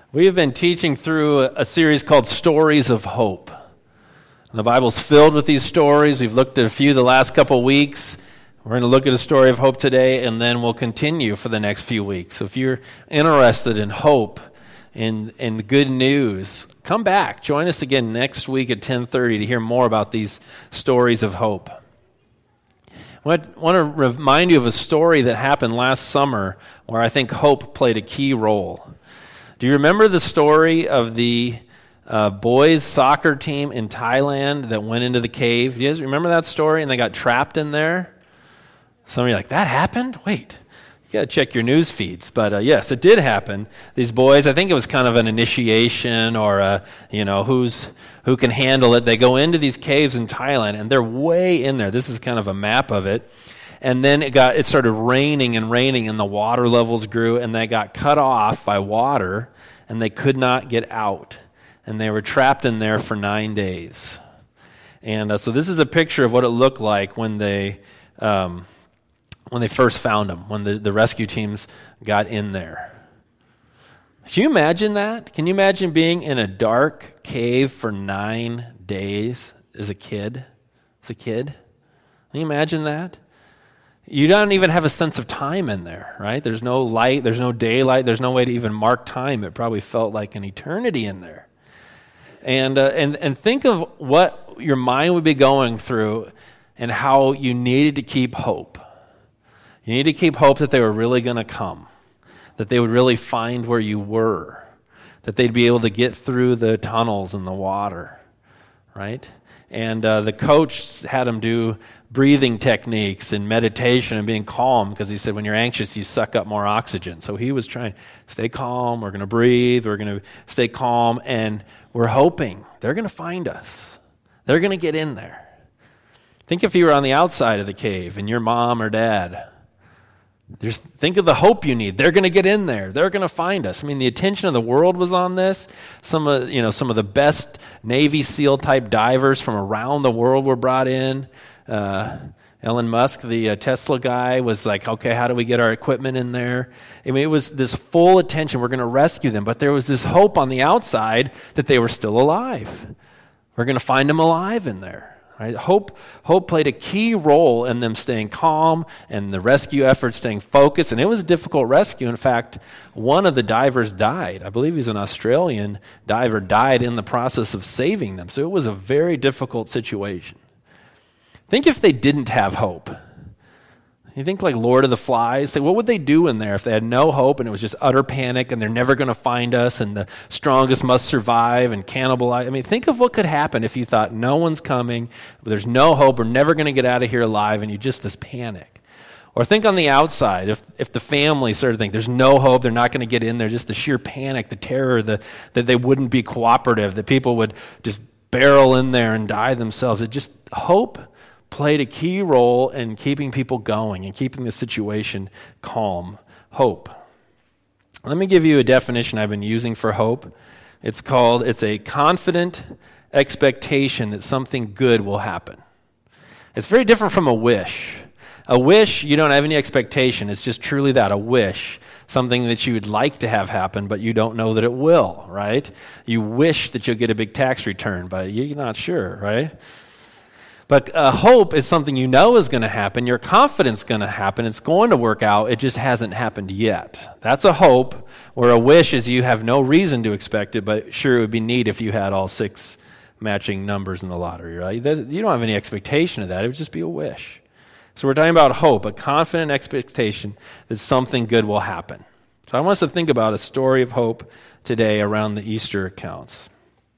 We have been teaching through a series called Stories of Hope. The Bible's filled with these stories. We've looked at a few the last couple weeks. We're going to look at a story of hope today, and then we'll continue for the next few weeks. So if you're interested in hope and good news, come back. Join us again next week at 10:30 to hear more about these stories of hope. I want to remind you of a story that happened last summer where I think hope played a key role. Do you remember the story of the boys soccer team in Thailand that went into the cave? Do you guys remember that story? And they got trapped in there? Some of you are like, that happened? Wait, you got to check your news feeds. But yes, it did happen. These boys, I think it was kind of an initiation or, who can handle it. They go into these caves in Thailand, and they're way in there. This is kind of a map of it. And then it started raining, and the water levels grew, and they got cut off by water, and they could not get out. And they were trapped in there for 9 days. And so this is a picture of what it looked like when they first found them, when the rescue teams got in there. Can you imagine that? Can you imagine being in a dark cave for 9 days as a kid? Can you imagine that? You don't even have a sense of time in there, right? There's no light, there's no daylight, there's no way to even mark time. It probably felt like an eternity in there. And think of what your mind would be going through and how you needed to keep hope. You need to keep hope that they were really going to come, that they would really find where you were, that they'd be able to get through the tunnels and the water, right? And the coach had them do breathing techniques and meditation and being calm because he said when you're anxious, you suck up more oxygen. So he was trying to stay calm. We're going to breathe. We're going to stay calm. And we're hoping they're going to find us. They're going to get in there. Think if you were on the outside of the cave and your mom or dad. Think of the hope you need. They're going to get in there. They're going to find us. I mean, the attention of the world was on this. Some of the best Navy SEAL type divers from around the world were brought in. Elon Musk, the Tesla guy, was like, okay, how do we get our equipment in there? I mean, it was this full attention. We're going to rescue them. But there was this hope on the outside that they were still alive. We're going to find them alive in there. Right? Hope played a key role in them staying calm and the rescue effort staying focused. And it was a difficult rescue. In fact, one of the divers died. I believe he's an Australian diver, died in the process of saving them. So it was a very difficult situation. Think if they didn't have hope. You think like Lord of the Flies, what would they do in there if they had no hope and it was just utter panic and they're never going to find us and the strongest must survive and cannibalize? I mean, think of what could happen if you thought no one's coming, there's no hope, we're never going to get out of here alive, and you just this panic. Or think on the outside, if the family started to think there's no hope, they're not going to get in there, just the sheer panic, the terror, that they wouldn't be cooperative, that people would just barrel in there and die themselves. It just, hope played a key role in keeping people going and keeping the situation calm. Hope. Let me give you a definition I've been using for hope. It's a confident expectation that something good will happen. It's very different from a wish. A wish, you don't have any expectation. It's just truly that, a wish. Something that you would like to have happen, but you don't know that it will, right? You wish that you'll get a big tax return, but you're not sure, right? But hope is something you know is going to happen. Your confidence is going to happen. It's going to work out. It just hasn't happened yet. That's a hope, where a wish is you have no reason to expect it, but sure, it would be neat if you had all 6 matching numbers in the lottery, right? You don't have any expectation of that. It would just be a wish. So we're talking about hope, a confident expectation that something good will happen. So I want us to think about a story of hope today around the Easter accounts.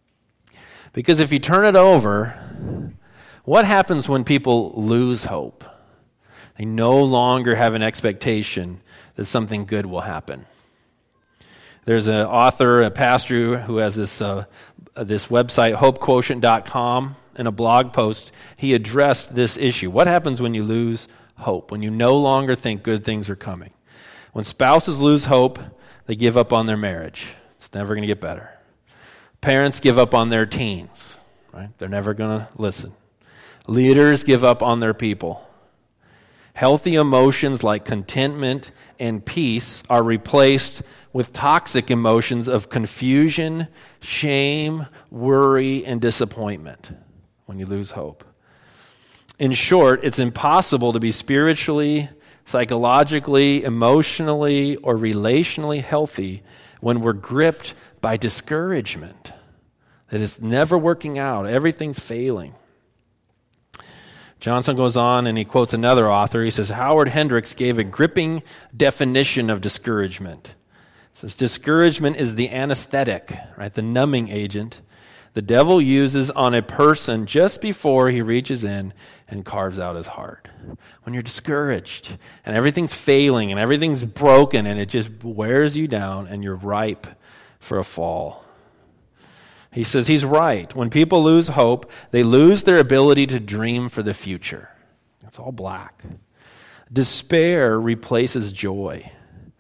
Because if you turn it over, what happens when people lose hope? They no longer have an expectation that something good will happen. There's an author, a pastor who has this website, hopequotient.com. In a blog post, he addressed this issue. What happens when you lose hope, when you no longer think good things are coming? When spouses lose hope, they give up on their marriage. It's never going to get better. Parents give up on their teens, right? They're never going to listen. Leaders give up on their people. Healthy emotions like contentment and peace are replaced with toxic emotions of confusion, shame, worry, and disappointment when you lose hope. In short, it's impossible to be spiritually, psychologically, emotionally, or relationally healthy when we're gripped by discouragement. That it's never working out. Everything's failing. Johnson goes on and he quotes another author. He says, Howard Hendricks gave a gripping definition of discouragement. He says, discouragement is the anesthetic, right, the numbing agent the devil uses on a person just before he reaches in and carves out his heart. When you're discouraged and everything's failing and everything's broken and it just wears you down and you're ripe for a fall. He says he's right. When people lose hope, they lose their ability to dream for the future. It's all black. Despair replaces joy.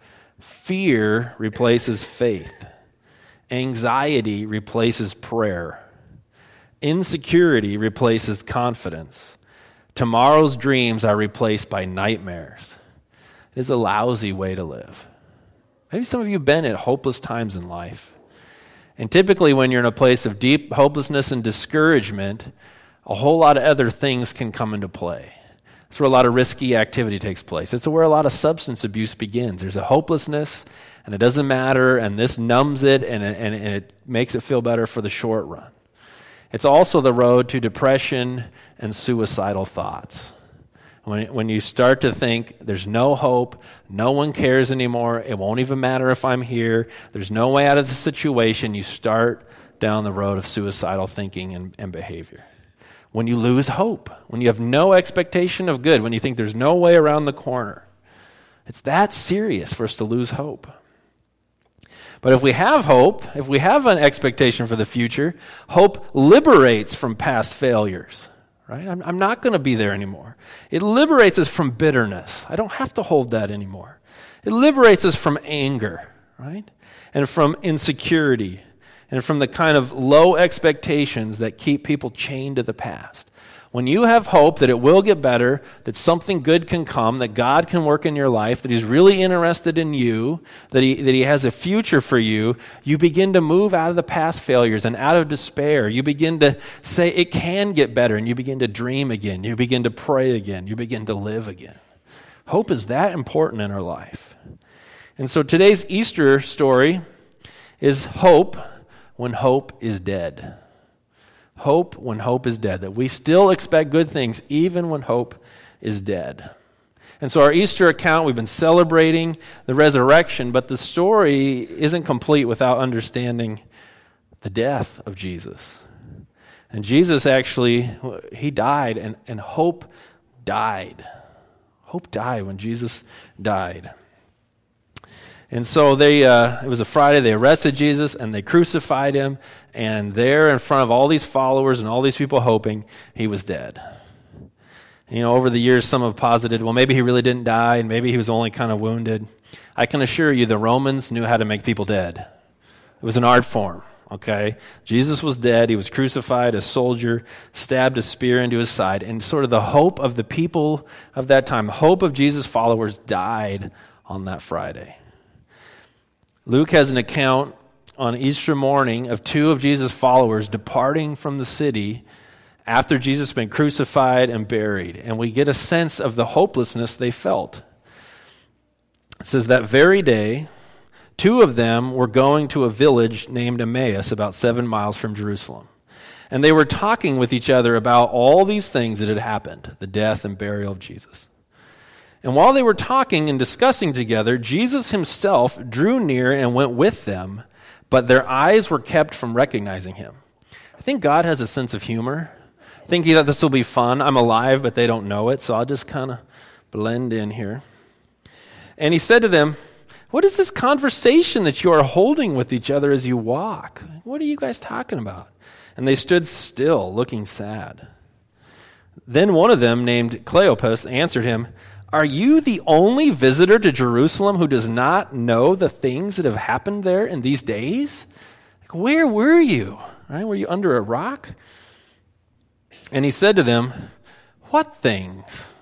Fear replaces faith. Anxiety replaces prayer. Insecurity replaces confidence. Tomorrow's dreams are replaced by nightmares. It is a lousy way to live. Maybe some of you have been at hopeless times in life. And typically when you're in a place of deep hopelessness and discouragement, a whole lot of other things can come into play. It's where a lot of risky activity takes place. It's where a lot of substance abuse begins. There's a hopelessness, and it doesn't matter, and this numbs it, and it makes it feel better for the short run. It's also the road to depression and suicidal thoughts. When you start to think there's no hope, no one cares anymore, it won't even matter if I'm here, there's no way out of the situation, you start down the road of suicidal thinking and behavior. When you lose hope, when you have no expectation of good, when you think there's no way around the corner, it's that serious for us to lose hope. But if we have hope, if we have an expectation for the future, hope liberates from past failures. Right? I'm not going to be there anymore. It liberates us from bitterness. I don't have to hold that anymore. It liberates us from anger, right? And from insecurity, and from the kind of low expectations that keep people chained to the past. When you have hope that it will get better, that something good can come, that God can work in your life, that He's really interested in you, that He has a future for you, you begin to move out of the past failures and out of despair. You begin to say it can get better, and you begin to dream again. You begin to pray again. You begin to live again. Hope is that important in our life. And so today's Easter story is hope when hope is dead. Hope when hope is dead, that we still expect good things even when hope is dead. And so our Easter account, we've been celebrating the resurrection, but the story isn't complete without understanding the death of Jesus. And Jesus actually, He died, and hope died. Hope died when Jesus died. And so it was a Friday, they arrested Jesus and they crucified Him, and there in front of all these followers and all these people hoping, He was dead. And, over the years some have posited, well, maybe He really didn't die and maybe He was only kind of wounded. I can assure you the Romans knew how to make people dead. It was an art form, okay? Jesus was dead, He was crucified, a soldier stabbed a spear into His side, and sort of the hope of the people of that time, hope of Jesus' followers died on that Friday. Luke has an account on Easter morning of two of Jesus' followers departing from the city after Jesus had been crucified and buried. And we get a sense of the hopelessness they felt. It says that very day, two of them were going to a village named Emmaus, about 7 miles from Jerusalem. And they were talking with each other about all these things that had happened, the death and burial of Jesus. And while they were talking and discussing together, Jesus Himself drew near and went with them, but their eyes were kept from recognizing Him. I think God has a sense of humor, thinking that this will be fun. I'm alive, but they don't know it, so I'll just kind of blend in here. And He said to them, "What is this conversation that you are holding with each other as you walk? What are you guys talking about?" And they stood still, looking sad. Then one of them, named Cleopas, answered Him, "Are you the only visitor to Jerusalem who does not know the things that have happened there in these days? Like, where were you? Right? Were you under a rock?" And He said to them, "What things?"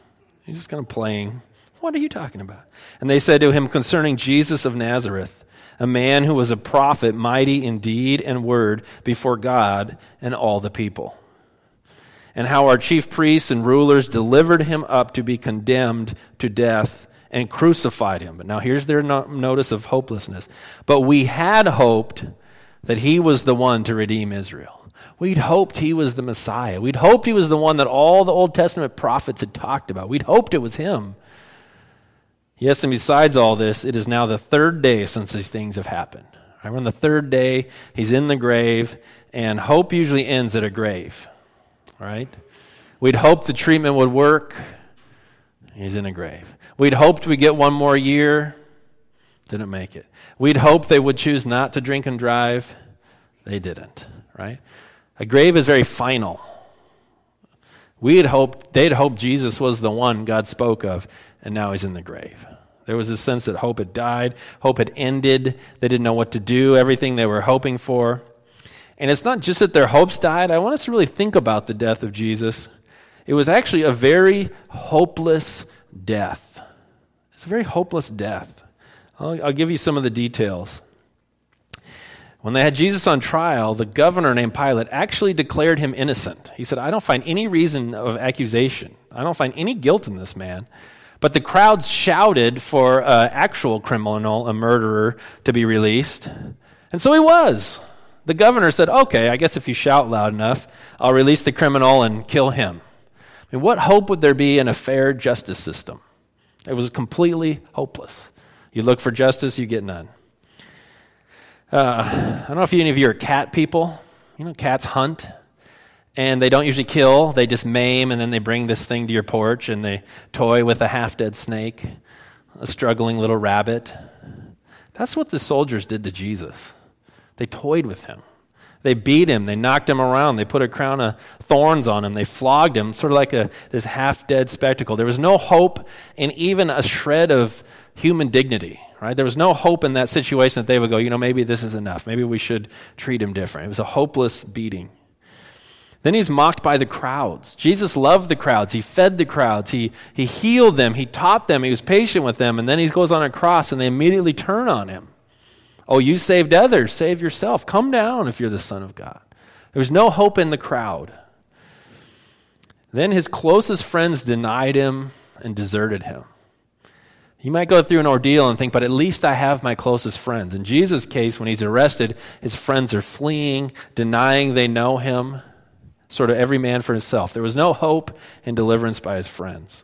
He's just kind of playing. What are you talking about? And they said to him concerning Jesus of Nazareth, a man who was a prophet, mighty in deed and word before God and all the people. And how our chief priests and rulers delivered him up to be condemned to death and crucified him. But now here's their notice of hopelessness. But we had hoped that he was the one to redeem Israel. We'd hoped he was the Messiah. We'd hoped he was the one that all the Old Testament prophets had talked about. We'd hoped it was him. Yes, and besides all this, it is now the third day since these things have happened. Right, we're on the third day, he's in the grave, and hope usually ends at a grave. Right? We'd hoped the treatment would work. He's in a grave. We'd hoped we'd get one more year. Didn't make it. We'd hoped they would choose not to drink and drive. They didn't. Right? A grave is very final. They'd hoped Jesus was the one God spoke of, and now he's in the grave. There was a sense that hope had died, hope had ended. They didn't know what to do, everything they were hoping for. And it's not just that their hopes died. I want us to really think about the death of Jesus. It was actually a very hopeless death. It's a very hopeless death. I'll give you some of the details. When they had Jesus on trial, the governor named Pilate actually declared him innocent. He said, I don't find any reason of accusation. I don't find any guilt in this man. But the crowds shouted for an actual criminal, a murderer, to be released. And so he was. The governor said, okay, I guess if you shout loud enough, I'll release the criminal and kill him. I mean, what hope would there be in a fair justice system? It was completely hopeless. You look for justice, you get none. I don't know if any of you are cat people. You know, cats hunt, and they don't usually kill. They just maim, and then they bring this thing to your porch, and they toy with a half-dead snake, a struggling little rabbit. That's what the soldiers did to Jesus. They toyed with him. They beat him. They knocked him around. They put a crown of thorns on him. They flogged him, sort of like this half-dead spectacle. There was no hope in even a shred of human dignity, right? There was no hope in that situation that they would go, maybe this is enough. Maybe we should treat him different. It was a hopeless beating. Then he's mocked by the crowds. Jesus loved the crowds. He fed the crowds. He healed them. He taught them. He was patient with them. And then he goes on a cross, and they immediately turn on him. Oh, you saved others. Save yourself. Come down if you're the Son of God. There was no hope in the crowd. Then his closest friends denied him and deserted him. You might go through an ordeal and think, but at least I have my closest friends. In Jesus' case, when he's arrested, his friends are fleeing, denying they know him, sort of every man for himself. There was no hope in deliverance by his friends.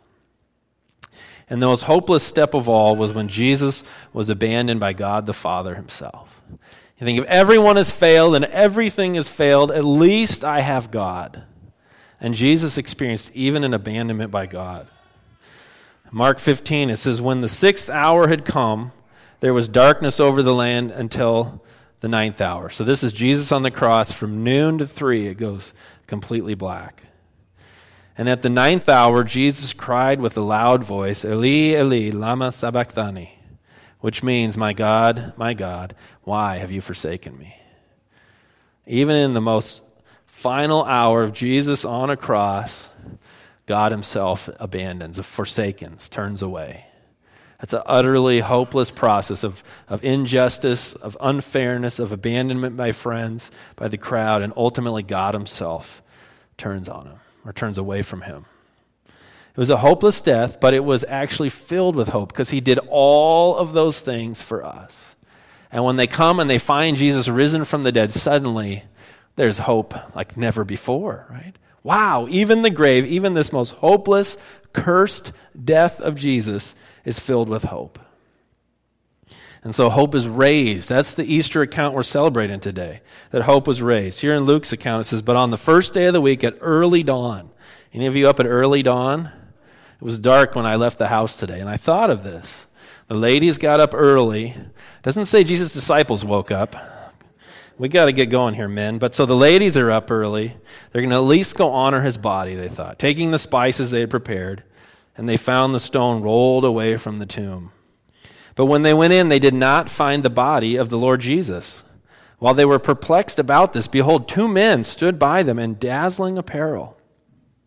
And the most hopeless step of all was when Jesus was abandoned by God the Father himself. You think if everyone has failed and everything has failed, at least I have God. And Jesus experienced even an abandonment by God. Mark 15, it says, when the 6th hour had come, there was darkness over the land until the 9th hour. So this is Jesus on the cross. From noon to 3, it goes completely black. And at the 9th hour, Jesus cried with a loud voice, Eli, Eli, lama sabachthani, which means, my God, why have you forsaken me? Even in the most final hour of Jesus on a cross, God himself abandons, forsakens, turns away. That's an utterly hopeless process of injustice, of unfairness, of abandonment by friends, by the crowd, and ultimately God himself turns on him, or turns away from him. It was a hopeless death, but it was actually filled with hope because he did all of those things for us. And when they come and they find Jesus risen from the dead, suddenly there's hope like never before, right? Wow, even the grave, even this most hopeless, cursed death of Jesus is filled with hope. And so hope is raised. That's the Easter account we're celebrating today, that hope was raised. Here in Luke's account it says, but on the first day of the week at early dawn. Any of you up at early dawn? It was dark when I left the house today, and I thought of this. The ladies got up early. It doesn't say Jesus' disciples woke up. We got to get going here, men. But so the ladies are up early. They're going to at least go honor his body, they thought, taking the spices they had prepared, and they found the stone rolled away from the tomb. But when they went in, they did not find the body of the Lord Jesus. While they were perplexed about this, behold, 2 men stood by them in dazzling apparel.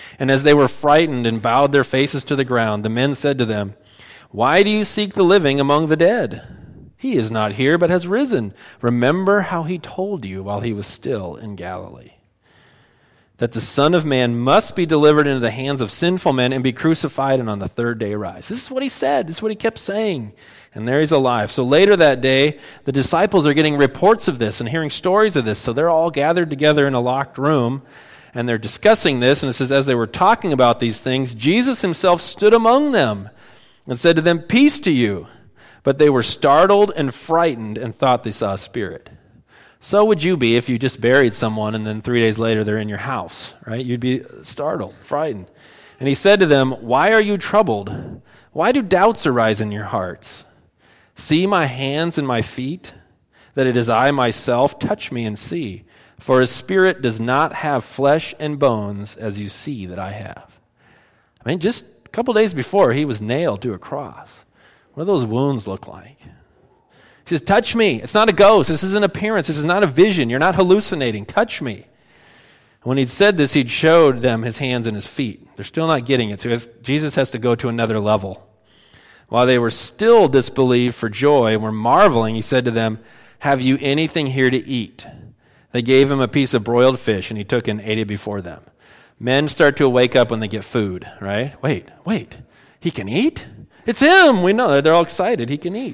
And as they were frightened and bowed their faces to the ground, the men said to them, "Why do you seek the living among the dead? He is not here, but has risen. Remember how he told you while he was still in Galilee, that the Son of Man must be delivered into the hands of sinful men and be crucified and on the third day rise." This is what he said. This is what he kept saying. And there he's alive. So later that day, the disciples are getting reports of this and hearing stories of this. So they're all gathered together in a locked room, and they're discussing this. And it says, as they were talking about these things, Jesus himself stood among them and said to them, "Peace to you." But they were startled and frightened and thought they saw a spirit. So would you be if you just buried someone and then 3 days later they're in your house, right? You'd be startled, frightened. And he said to them, "Why are you troubled? Why do doubts arise in your hearts? See my hands and my feet, that it is I myself. Touch me and see. For his spirit does not have flesh and bones as you see that I have." I mean, just a couple days before, he was nailed to a cross. What do those wounds look like? He says, "Touch me." It's not a ghost. This is an appearance. This is not a vision. You're not hallucinating. Touch me. When he'd said this, he'd showed them his hands and his feet. They're still not getting it. So Jesus has to go to another level. While they were still disbelieved for joy and were marveling, he said to them, "Have you anything here to eat?" They gave him a piece of broiled fish, and he took and ate it before them. Men start to wake up when they get food, right? Wait. He can eat? It's him. We know. They're all excited. He can eat.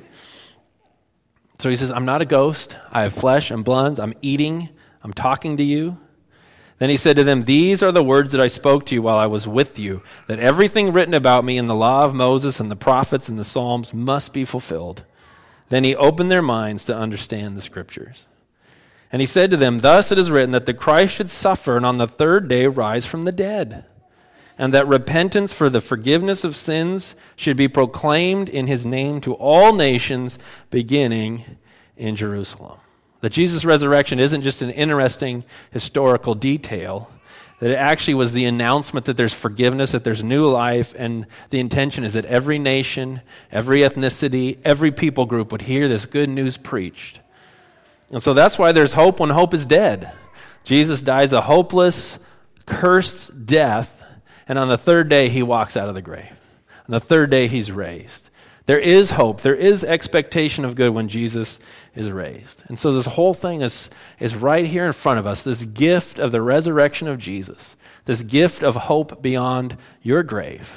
So he says, "I'm not a ghost. I have flesh and blood. I'm eating. I'm talking to you." Then he said to them, "These are the words that I spoke to you while I was with you, that everything written about me in the law of Moses and the prophets and the Psalms must be fulfilled." Then he opened their minds to understand the scriptures. And he said to them, "Thus it is written that the Christ should suffer and on the third day rise from the dead, and that repentance for the forgiveness of sins should be proclaimed in his name to all nations, beginning in Jerusalem." That Jesus' resurrection isn't just an interesting historical detail, that it actually was the announcement that there's forgiveness, that there's new life, and the intention is that every nation, every ethnicity, every people group would hear this good news preached. And so that's why there's hope when hope is dead. Jesus dies a hopeless, cursed death, and on the third day, he walks out of the grave. On the third day, he's raised. There is hope. There is expectation of good when Jesus is raised. And so this whole thing is right here in front of us, this gift of the resurrection of Jesus, this gift of hope beyond your grave.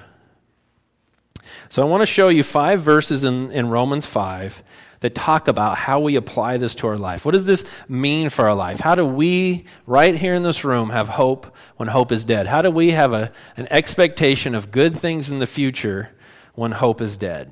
So I want to show you 5 verses in Romans 5 that talk about how we apply this to our life. What does this mean for our life? How do we, right here in this room, have hope when hope is dead? How do we have an expectation of good things in the future when hope is dead?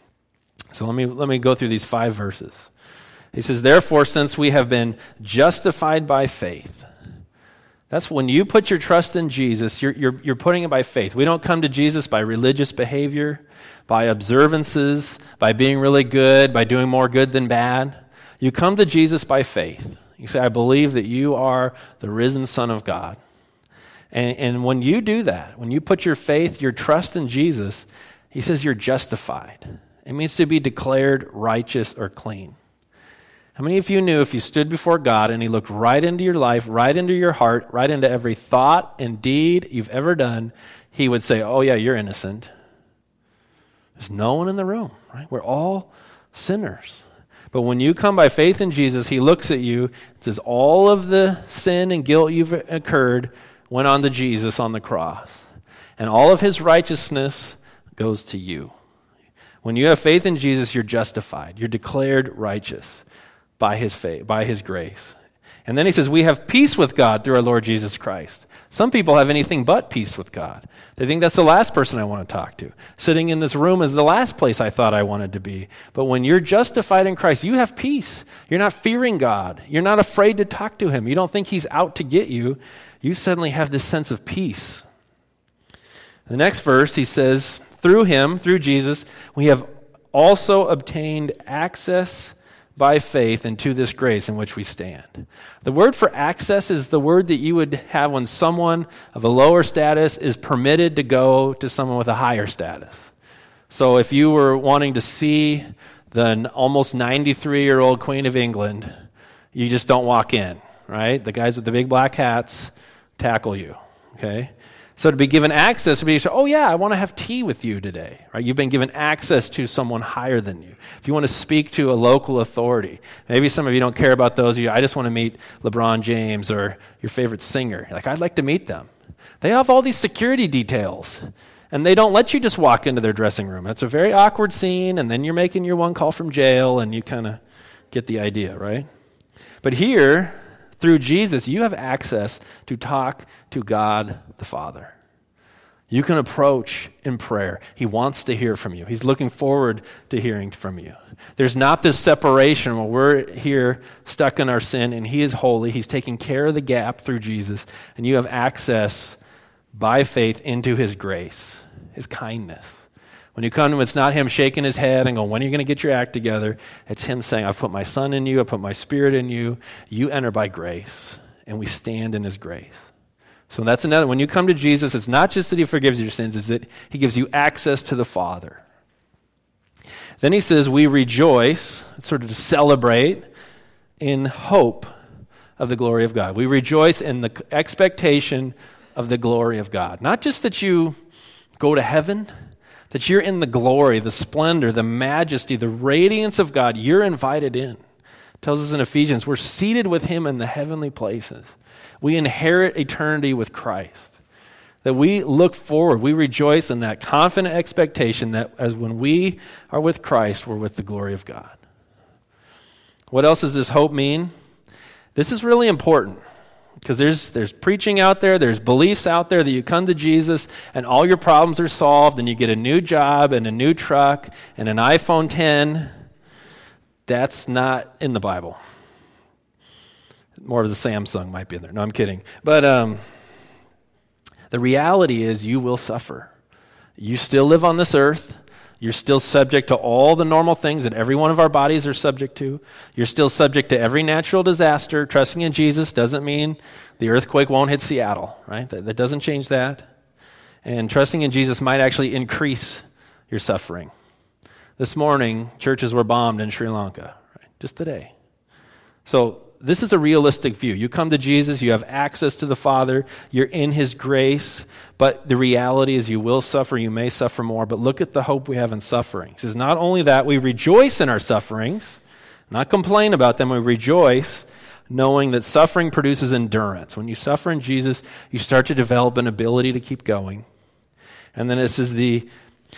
So let me go through these 5 verses. He says, "Therefore, since we have been justified by faith." That's when you put your trust in Jesus, you're putting it by faith. We don't come to Jesus by religious behavior, by observances, by being really good, by doing more good than bad. You come to Jesus by faith. You say, "I believe that you are the risen Son of God." And when you do that, when you put your faith, your trust in Jesus, he says you're justified. It means to be declared righteous or clean. How many of you knew if you stood before God and he looked right into your life, right into your heart, right into every thought and deed you've ever done, he would say, "Oh yeah, you're innocent." There's no one in the room, right? We're all sinners. But when you come by faith in Jesus, he looks at you and says, all of the sin and guilt you've incurred went on to Jesus on the cross. And all of his righteousness goes to you. When you have faith in Jesus, you're justified. You're declared righteous by his faith, by his grace. And then he says, we have peace with God through our Lord Jesus Christ. Some people have anything but peace with God. They think that's the last person I want to talk to. Sitting in this room is the last place I thought I wanted to be. But when you're justified in Christ, you have peace. You're not fearing God. You're not afraid to talk to him. You don't think he's out to get you. You suddenly have this sense of peace. The next verse, he says, through him, through Jesus, we have also obtained access by faith into this grace in which we stand. The word for access is the word that you would have when someone of a lower status is permitted to go to someone with a higher status. So if you were wanting to see the almost 93-year-old Queen of England, you just don't walk in, right? The guys with the big black hats tackle you, okay? So to be given access, to be, oh yeah, I want to have tea with you today, right? You've been given access to someone higher than you. If you want to speak to a local authority, maybe some of you don't care about those of you, I just want to meet LeBron James or your favorite singer. Like, I'd like to meet them. They have all these security details, and they don't let you just walk into their dressing room. It's a very awkward scene, and then you're making your one call from jail, and you kind of get the idea, right? But here, through Jesus, you have access to talk to God the Father. You can approach in prayer. He wants to hear from you. He's looking forward to hearing from you. There's not this separation where we're here stuck in our sin and He is holy. He's taking care of the gap through Jesus, and you have access by faith into His grace, His kindness. When you come to Him, it's not Him shaking His head and going, when are you going to get your act together? It's Him saying, I've put my Son in you, I've put my Spirit in you. You enter by grace, and we stand in His grace. So that's another, when you come to Jesus, it's not just that He forgives your sins, it's that He gives you access to the Father. Then He says, we rejoice, sort of to celebrate, in hope of the glory of God. We rejoice in the expectation of the glory of God. Not just that you go to heaven, that you're in the glory, the splendor, the majesty, the radiance of God. You're invited in. It tells us in Ephesians, we're seated with Him in the heavenly places. We inherit eternity with Christ. That we look forward, we rejoice in that confident expectation that as when we are with Christ, we're with the glory of God. What else does this hope mean? This is really important. Because there's preaching out there, there's beliefs out there that you come to Jesus and all your problems are solved and you get a new job and a new truck and an iPhone 10. That's not in the Bible. More of the Samsung might be in there. No, I'm kidding. But the reality is you will suffer. You still live on this earth. You're still subject to all the normal things that every one of our bodies are subject to. You're still subject to every natural disaster. Trusting in Jesus doesn't mean the earthquake won't hit Seattle, right? That doesn't change that. And trusting in Jesus might actually increase your suffering. This morning, churches were bombed in Sri Lanka, right? Just today. So this is a realistic view. You come to Jesus, you have access to the Father, you're in His grace, but the reality is you will suffer, you may suffer more, but look at the hope we have in suffering. He says, not only that, we rejoice in our sufferings, not complain about them, we rejoice knowing that suffering produces endurance. When you suffer in Jesus, you start to develop an ability to keep going. And then it says the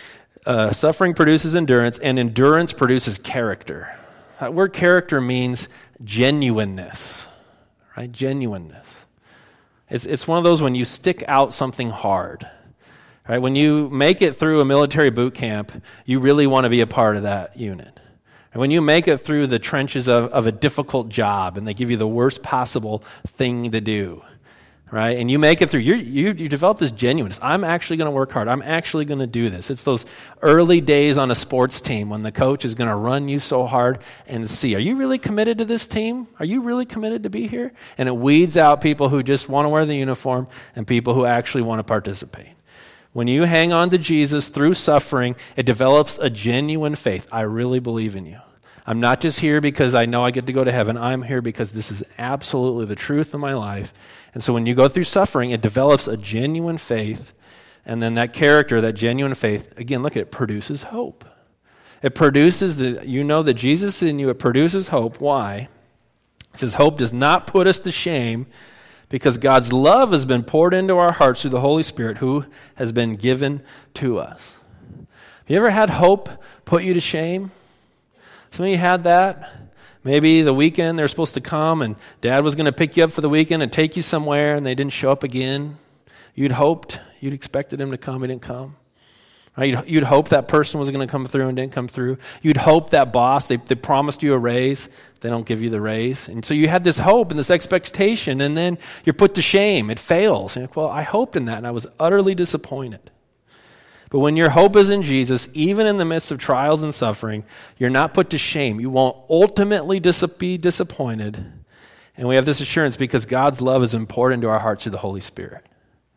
suffering produces endurance, and endurance produces character. That word character means genuineness, right? Genuineness. It's one of those when you stick out something hard, right? When you make it through a military boot camp, you really want to be a part of that unit. And when you make it through the trenches of a difficult job and they give you the worst possible thing to do, right? And you make it through, you develop this genuineness. I'm actually going to work hard. I'm actually going to do this. It's those early days on a sports team when the coach is going to run you so hard and see, are you really committed to this team? Are you really committed to be here? And it weeds out people who just want to wear the uniform and people who actually want to participate. When you hang on to Jesus through suffering, it develops a genuine faith. I really believe in you. I'm not just here because I know I get to go to heaven. I'm here because this is absolutely the truth of my life. And so when you go through suffering, it develops a genuine faith. And then that character, that genuine faith, again, look at it, produces hope. It produces you know that Jesus is in you. It produces hope. Why? It says hope does not put us to shame because God's love has been poured into our hearts through the Holy Spirit who has been given to us. Have you ever had hope put you to shame? Some of you had that. Maybe the weekend they're supposed to come and Dad was going to pick you up for the weekend and take you somewhere and they didn't show up again. You'd hoped, you'd expected him to come, he didn't come. Right? You'd hope that person was going to come through and didn't come through. You'd hope that boss, they promised you a raise, they don't give you the raise. And so you had this hope and this expectation and then you're put to shame. It fails. And you're like, well, I hoped in that and I was utterly disappointed. But when your hope is in Jesus, even in the midst of trials and suffering, you're not put to shame. You won't ultimately be disappointed. And we have this assurance because God's love is poured into our hearts through the Holy Spirit.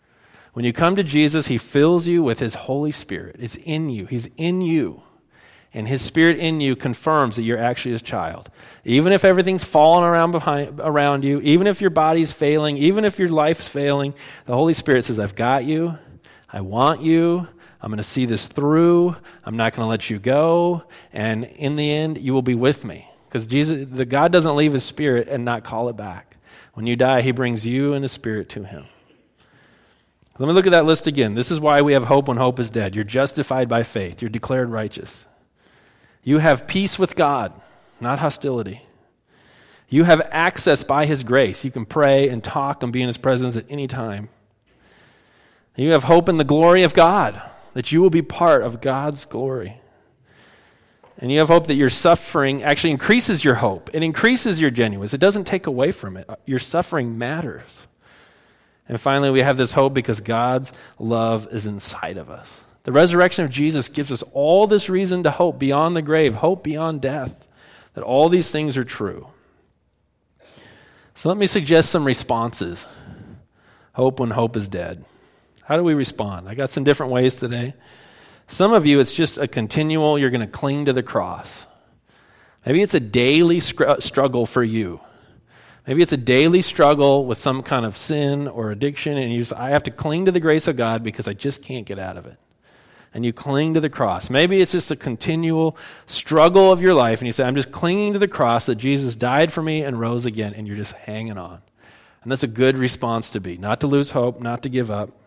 When you come to Jesus, He fills you with His Holy Spirit. It's in you. He's in you. And his Spirit in you confirms that you're actually his child. Even if everything's falling around you, even if your body's failing, even if your life's failing, the Holy Spirit says, I've got you. I want you. I'm going to see this through. I'm not going to let you go. And in the end, you will be with me. Because the God doesn't leave his Spirit and not call it back. When you die, he brings you and his Spirit to him. Let me look at that list again. This is why we have hope when hope is dead. You're justified by faith. You're declared righteous. You have peace with God, not hostility. You have access by his grace. You can pray and talk and be in his presence at any time. You have hope in the glory of God, that you will be part of God's glory. And you have hope that your suffering actually increases your hope. It increases your genuineness. It doesn't take away from it. Your suffering matters. And finally, we have this hope because God's love is inside of us. The resurrection of Jesus gives us all this reason to hope beyond the grave, hope beyond death, that all these things are true. So let me suggest some responses. Hope when hope is dead. How do we respond? I got some different ways today. Some of you, it's just a continual, you're going to cling to the cross. Maybe it's a daily struggle for you. Maybe it's a daily struggle with some kind of sin or addiction, and you say, I have to cling to the grace of God because I just can't get out of it. And you cling to the cross. Maybe it's just a continual struggle of your life, and you say, I'm just clinging to the cross that Jesus died for me and rose again, and you're just hanging on. And that's a good response to be, not to lose hope, not to give up.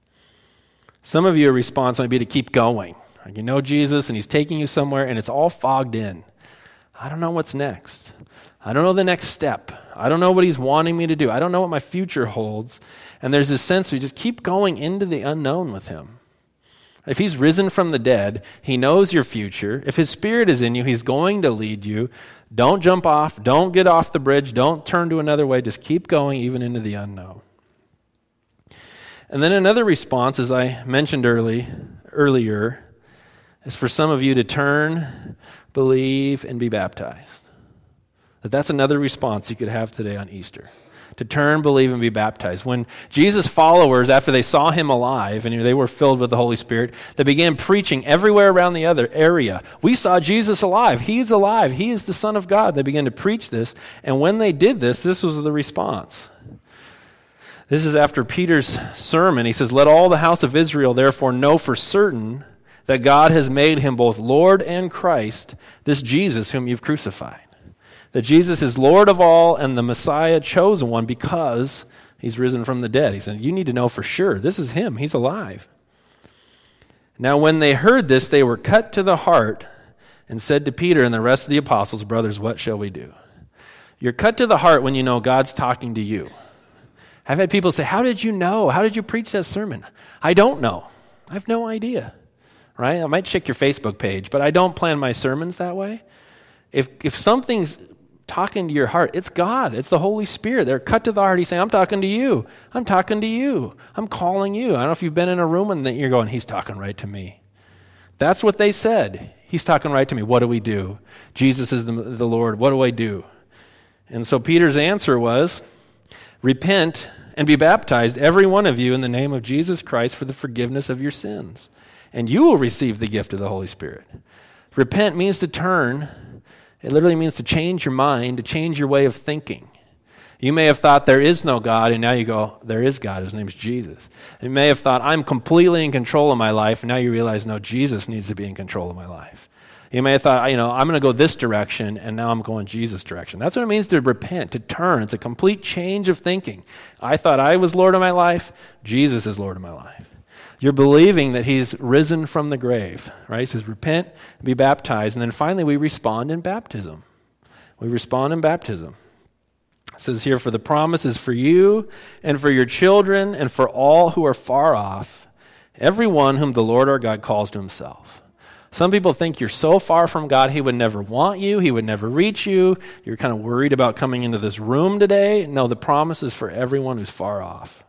Some of your response might be to keep going. You know Jesus, and he's taking you somewhere, and it's all fogged in. I don't know what's next. I don't know the next step. I don't know what he's wanting me to do. I don't know what my future holds. And there's this sense we just keep going into the unknown with him. If he's risen from the dead, he knows your future. If his Spirit is in you, he's going to lead you. Don't jump off. Don't get off the bridge. Don't turn to another way. Just keep going even into the unknown. And then another response, as I mentioned earlier, is for some of you to turn, believe, and be baptized. That's another response you could have today on Easter. To turn, believe, and be baptized. When Jesus' followers, after they saw him alive, and they were filled with the Holy Spirit, they began preaching everywhere around the other area. We saw Jesus alive. He's alive. He is the Son of God. They began to preach this. And when they did this, this was the response. This is after Peter's sermon. He says, let all the house of Israel therefore know for certain that God has made him both Lord and Christ, this Jesus whom you've crucified. That Jesus is Lord of all and the Messiah, chosen one, because he's risen from the dead. He said, you need to know for sure. This is him. He's alive. Now when they heard this, they were cut to the heart and said to Peter and the rest of the apostles, brothers, what shall we do? You're cut to the heart when you know God's talking to you. I've had people say, how did you know? How did you preach that sermon? I don't know. I have no idea. Right? I might check your Facebook page, but I don't plan my sermons that way. If something's talking to your heart, it's God. It's the Holy Spirit. They're cut to the heart. He's saying, I'm talking to you. I'm talking to you. I'm calling you. I don't know if you've been in a room and you're going, he's talking right to me. That's what they said. He's talking right to me. What do we do? Jesus is the Lord. What do I do? And so Peter's answer was, repent and be baptized, every one of you, in the name of Jesus Christ for the forgiveness of your sins, and you will receive the gift of the Holy Spirit. Repent means to turn. It literally means to change your mind, to change your way of thinking. You may have thought there is no God, and now you go, there is God. His name is Jesus. You may have thought, I'm completely in control of my life, and now you realize, no, Jesus needs to be in control of my life. You may have thought, I'm going to go this direction, and now I'm going Jesus' direction. That's what it means to repent, to turn. It's a complete change of thinking. I thought I was Lord of my life. Jesus is Lord of my life. You're believing that he's risen from the grave, right? He says, repent, be baptized, and then finally we respond in baptism. We respond in baptism. It says here, for the promise is for you and for your children and for all who are far off, everyone whom the Lord our God calls to himself. Some people think you're so far from God, he would never want you, he would never reach you. You're kind of worried about coming into this room today. No, the promise is for everyone who's far off.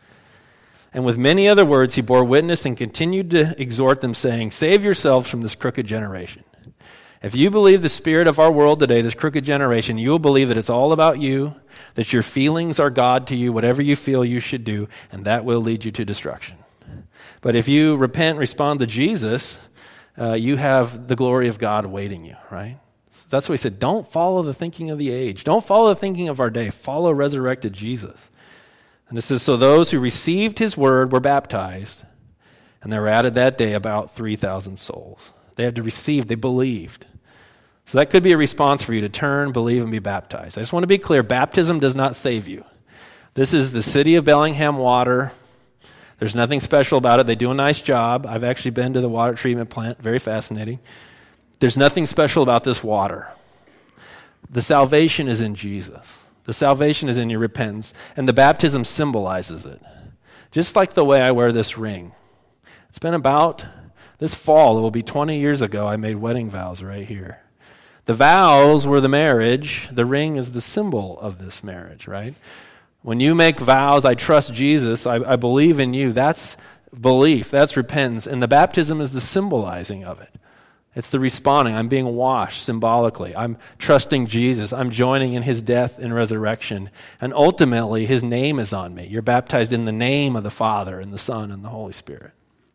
And with many other words, he bore witness and continued to exhort them, saying, save yourselves from this crooked generation. If you believe the spirit of our world today, this crooked generation, you will believe that it's all about you, that your feelings are God to you, whatever you feel you should do, and that will lead you to destruction. But if you repent and respond to Jesus, you have the glory of God awaiting you, right? So that's why he said, don't follow the thinking of the age. Don't follow the thinking of our day. Follow resurrected Jesus. And it says, so those who received his word were baptized, and there were added that day about 3,000 souls. They had to receive, they believed. So that could be a response for you to turn, believe, and be baptized. I just want to be clear, baptism does not save you. This is the City of Bellingham water. There's nothing special about it. They do a nice job. I've actually been to the water treatment plant. Very fascinating. There's nothing special about this water. The salvation is in Jesus. The salvation is in your repentance, and the baptism symbolizes it. Just like the way I wear this ring. It's been about, this fall, it will be 20 years ago, I made wedding vows right here. The vows were the marriage. The ring is the symbol of this marriage, right? When you make vows, I trust Jesus, I believe in you, that's belief, that's repentance, and the baptism is the symbolizing of it. It's the responding. I'm being washed symbolically. I'm trusting Jesus. I'm joining in his death and resurrection. And ultimately, his name is on me. You're baptized in the name of the Father and the Son and the Holy Spirit.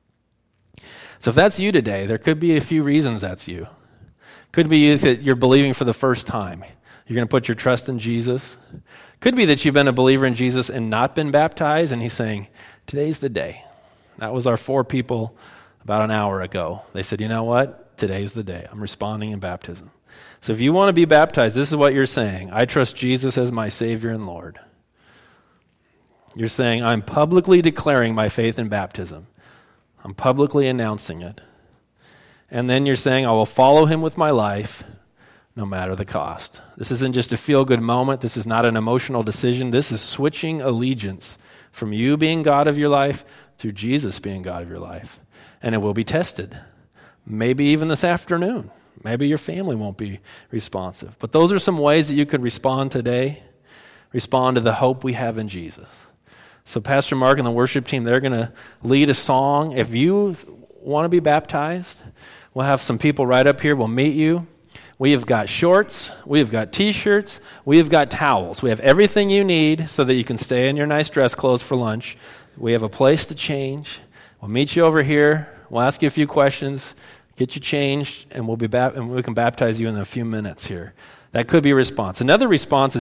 So if that's you today, there could be a few reasons that's you. Could be you that you're believing for the first time. You're going to put your trust in Jesus. Could be that you've been a believer in Jesus and not been baptized, and he's saying, today's the day. That was our 4 people about an hour ago. They said, you know what? Today's the day. I'm responding in baptism. So if you want to be baptized, this is what you're saying. I trust Jesus as my Savior and Lord. You're saying, I'm publicly declaring my faith in baptism. I'm publicly announcing it. And then you're saying, I will follow him with my life, no matter the cost. This isn't just a feel-good moment. This is not an emotional decision. This is switching allegiance from you being God of your life to Jesus being God of your life. And it will be tested. Maybe even this afternoon. Maybe your family won't be responsive. But those are some ways that you could respond today. Respond to the hope we have in Jesus. So Pastor Mark and the worship team, they're going to lead a song. If you want to be baptized, we'll have some people right up here. We'll meet you. We have got shorts. We have got T-shirts. We have got towels. We have everything you need so that you can stay in your nice dress clothes for lunch. We have a place to change. We'll meet you over here. We'll ask you a few questions, get you changed, and we can baptize you in a few minutes here. That could be a response. Another response is